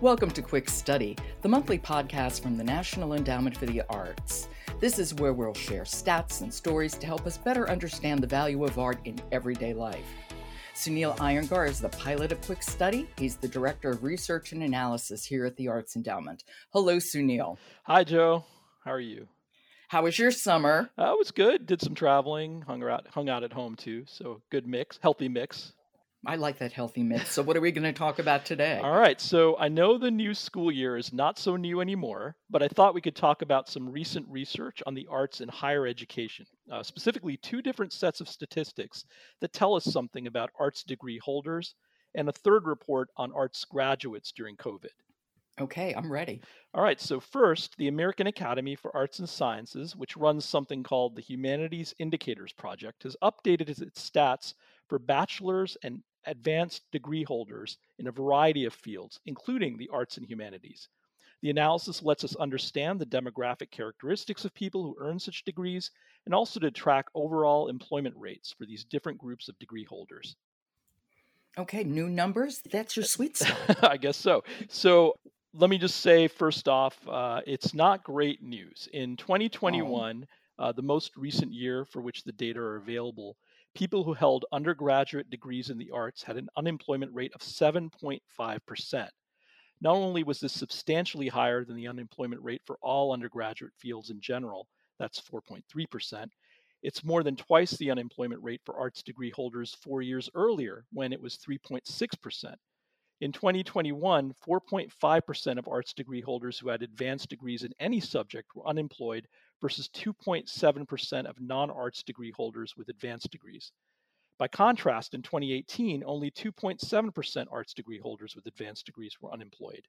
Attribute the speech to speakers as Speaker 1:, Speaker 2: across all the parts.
Speaker 1: Welcome to Quick Study, the monthly podcast from the National Endowment for the Arts. This is where we'll share stats and stories to help us better understand the value of art in everyday life. Sunil Iyengar is the pilot of Quick Study. He's the Director of Research and Analysis here at the Arts Endowment. Hello, Sunil.
Speaker 2: Hi, Joe. How are you?
Speaker 1: How was your summer?
Speaker 2: It was good. Did some traveling, hung out at home too. So good mix, healthy mix.
Speaker 1: I like that healthy mix. So what are we going to talk about today?
Speaker 2: All right. So I know the new school year is not so new anymore, but I thought we could talk about some recent research on the arts in higher education, specifically two different sets of statistics that tell us something about arts degree holders and a third report on arts graduates during COVID.
Speaker 1: Okay, I'm ready.
Speaker 2: All right, so first, the American Academy for Arts and Sciences, which runs something called the Humanities Indicators Project, has updated its stats for bachelor's and advanced degree holders in a variety of fields, including the arts and humanities. The analysis lets us understand the demographic characteristics of people who earn such degrees and also to track overall employment rates for these different groups of degree holders.
Speaker 1: Okay, new numbers? That's your sweet spot.
Speaker 2: I guess so. So let me just say, first off, it's not great news. In 2021, the most recent year for which the data are available, people who held undergraduate degrees in the arts had an unemployment rate of 7.5%. Not only was this substantially higher than the unemployment rate for all undergraduate fields in general, that's 4.3%, it's more than twice the unemployment rate for arts degree holders 4 years earlier, when it was 3.6%. In 2021, 4.5% of arts degree holders who had advanced degrees in any subject were unemployed versus 2.7% of non-arts degree holders with advanced degrees. By contrast, in 2018, only 2.7% arts degree holders with advanced degrees were unemployed.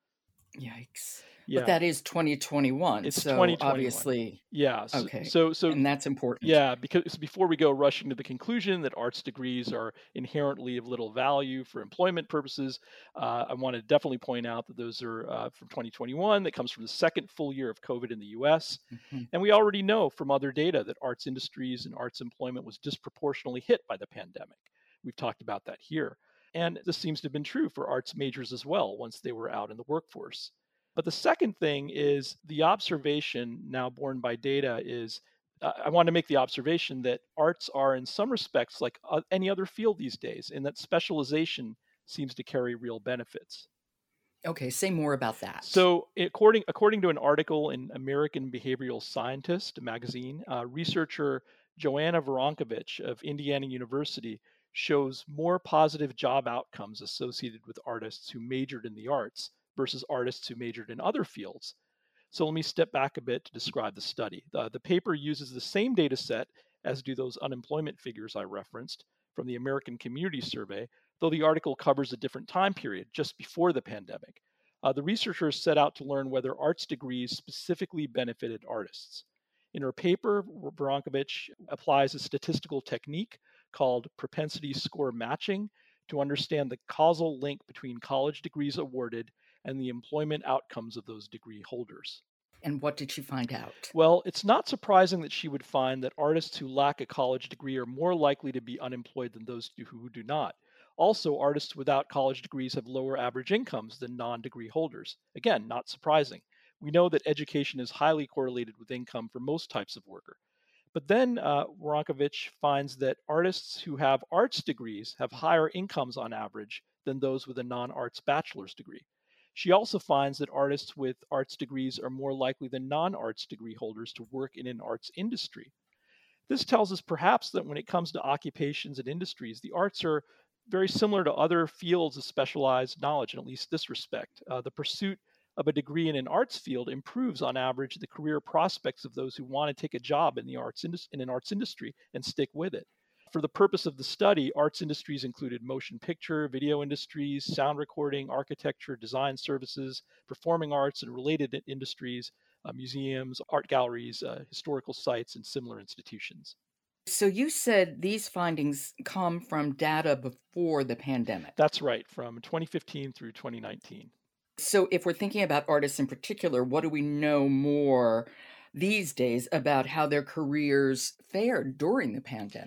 Speaker 1: Yikes.
Speaker 2: Yeah.
Speaker 1: But that is 2021.
Speaker 2: It's
Speaker 1: so
Speaker 2: 2021.
Speaker 1: Obviously.
Speaker 2: Yeah.
Speaker 1: Okay.
Speaker 2: So
Speaker 1: and that's important.
Speaker 2: Yeah, because before we go rushing to the conclusion that arts degrees are inherently of little value for employment purposes, I want to definitely point out that those are from 2021. That comes from the second full year of COVID in the U.S.
Speaker 1: Mm-hmm.
Speaker 2: And we already know from other data that arts industries and arts employment was disproportionately hit by the pandemic. We've talked about that here. And this seems to have been true for arts majors as well once they were out in the workforce. But the second thing is the observation now borne by data is I want to make the observation that arts are in some respects like any other field these days, in that specialization seems to carry real benefits.
Speaker 1: Okay, say more about that.
Speaker 2: So, according to an article in American Behavioral Scientist magazine, researcher Joanna Veronkovich of Indiana University shows more positive job outcomes associated with artists who majored in the arts versus artists who majored in other fields. So let me step back a bit to describe the study. The paper uses the same data set as do those unemployment figures I referenced from the American Community Survey, though the article covers a different time period, just before the pandemic. The researchers set out to learn whether arts degrees specifically benefited artists. In her paper, Veronkovich applies a statistical technique called propensity score matching to understand the causal link between college degrees awarded and the employment outcomes of those degree holders.
Speaker 1: And what did she find out?
Speaker 2: Well, it's not surprising that she would find that artists who lack a college degree are more likely to be unemployed than those who do not. Also, artists without college degrees have lower average incomes than non-degree holders. Again, not surprising. We know that education is highly correlated with income for most types of worker. But then Veronkovich finds that artists who have arts degrees have higher incomes on average than those with a non-arts bachelor's degree. She also finds that artists with arts degrees are more likely than non-arts degree holders to work in an arts industry. This tells us perhaps that when it comes to occupations and industries, the arts are very similar to other fields of specialized knowledge in at least this respect. The pursuit of a degree in an arts field improves on average the career prospects of those who want to take a job in an arts industry and stick with it. For the purpose of the study, arts industries included motion picture, video industries, sound recording, architecture, design services, performing arts and related industries, museums, art galleries, historical sites, and similar institutions.
Speaker 1: So you said these findings come from data before the pandemic.
Speaker 2: That's right, from 2015 through 2019.
Speaker 1: So if we're thinking about artists in particular, what do we know more these days about how their careers fared during the pandemic?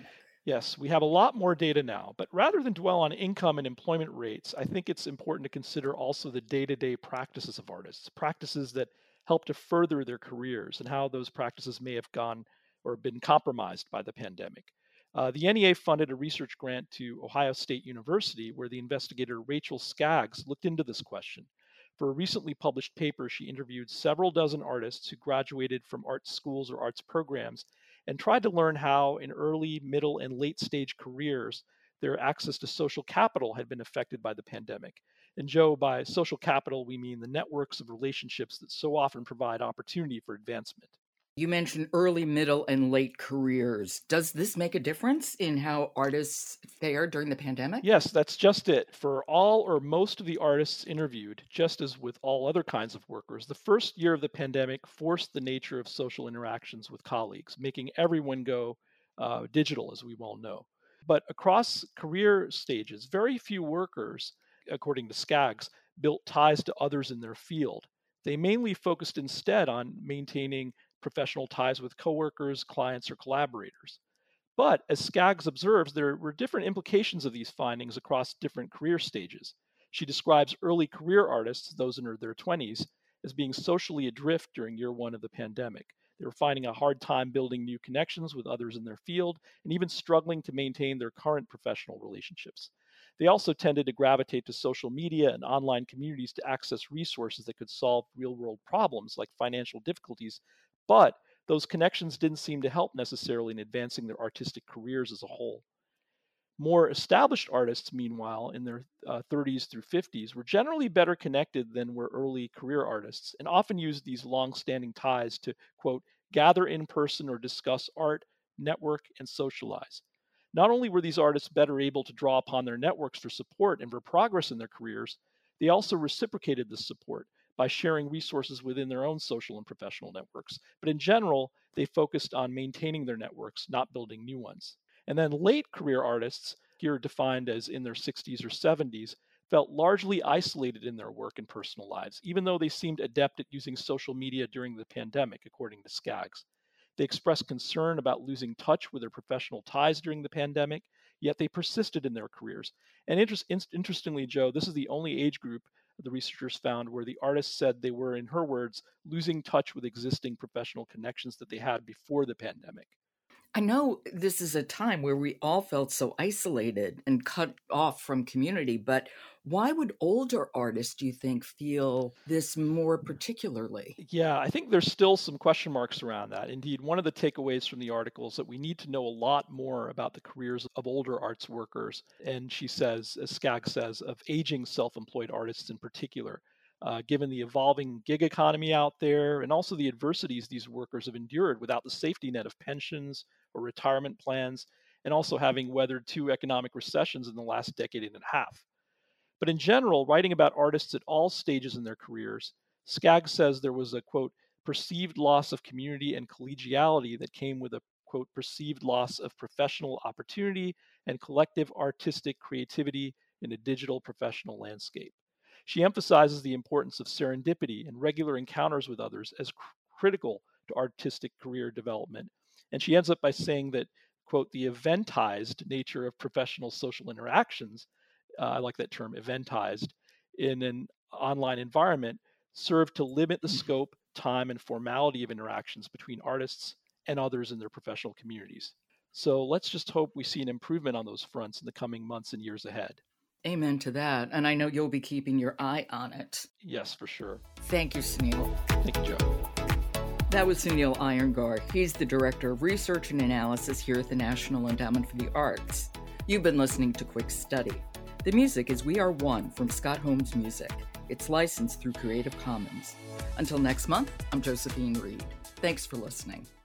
Speaker 2: Yes, we have a lot more data now, but rather than dwell on income and employment rates, I think it's important to consider also the day to day practices of artists, practices that help to further their careers, and how those practices may have gone or been compromised by the pandemic. The NEA funded a research grant to Ohio State University where the investigator Rachel Skaggs looked into this question. For a recently published paper, she interviewed several dozen artists who graduated from art schools or arts programs and tried to learn how, in early, middle, and late stage careers, their access to social capital had been affected by the pandemic. And Joe, by social capital, we mean the networks of relationships that so often provide opportunity for advancement.
Speaker 1: You mentioned early, middle, and late careers. Does this make a difference in how artists fared during the pandemic?
Speaker 2: Yes, that's just it. For all or most of the artists interviewed, just as with all other kinds of workers, the first year of the pandemic forced the nature of social interactions with colleagues, making everyone go digital, as we well know. But across career stages, very few workers, according to Skaggs, built ties to others in their field. They mainly focused instead on maintaining professional ties with coworkers, clients, or collaborators. But as Skaggs observes, there were different implications of these findings across different career stages. She describes early career artists, those in their 20s, as being socially adrift during year one of the pandemic. They were finding a hard time building new connections with others in their field and even struggling to maintain their current professional relationships. They also tended to gravitate to social media and online communities to access resources that could solve real world problems like financial difficulties, but those connections didn't seem to help necessarily in advancing their artistic careers as a whole. More established artists, meanwhile, in their 30s through 50s, were generally better connected than were early career artists and often used these long standing ties to, quote, gather in person or discuss art, network, and socialize. Not only were these artists better able to draw upon their networks for support and for progress in their careers, they also reciprocated this support by sharing resources within their own social and professional networks. But in general, they focused on maintaining their networks, not building new ones. And then late career artists, here defined as in their 60s or 70s, felt largely isolated in their work and personal lives, even though they seemed adept at using social media during the pandemic, according to Skaggs. They expressed concern about losing touch with their professional ties during the pandemic, yet they persisted in their careers. And interestingly, Joe, this is the only age group the researchers found where the artist said they were, in her words, losing touch with existing professional connections that they had before the pandemic.
Speaker 1: I know this is a time where we all felt so isolated and cut off from community, but why would older artists, do you think, feel this more particularly?
Speaker 2: Yeah, I think there's still some question marks around that. Indeed, one of the takeaways from the article is that we need to know a lot more about the careers of older arts workers. And she says, as Skaggs says, of aging self employed artists in particular, given the evolving gig economy out there and also the adversities these workers have endured without the safety net of pensions or retirement plans, and also having weathered two economic recessions in the last decade and a half. But in general, writing about artists at all stages in their careers, Skaggs says there was a, quote, perceived loss of community and collegiality that came with a, quote, perceived loss of professional opportunity and collective artistic creativity in a digital professional landscape. She emphasizes the importance of serendipity and regular encounters with others as critical to artistic career development. And she ends up by saying that, quote, the eventized nature of professional social interactions, I like that term, eventized, in an online environment, serve to limit the scope, time, and formality of interactions between artists and others in their professional communities. So let's just hope we see an improvement on those fronts in the coming months and years ahead.
Speaker 1: Amen to that. And I know you'll be keeping your eye on it.
Speaker 2: Yes, for sure.
Speaker 1: Thank you, Sunil.
Speaker 2: Thank you, Joe.
Speaker 1: That was Sunil Iyengar. He's the Director of Research and Analysis here at the National Endowment for the Arts. You've been listening to Quick Study. The music is We Are One from Scott Holmes Music. It's licensed through Creative Commons. Until next month, I'm Josephine Reed. Thanks for listening.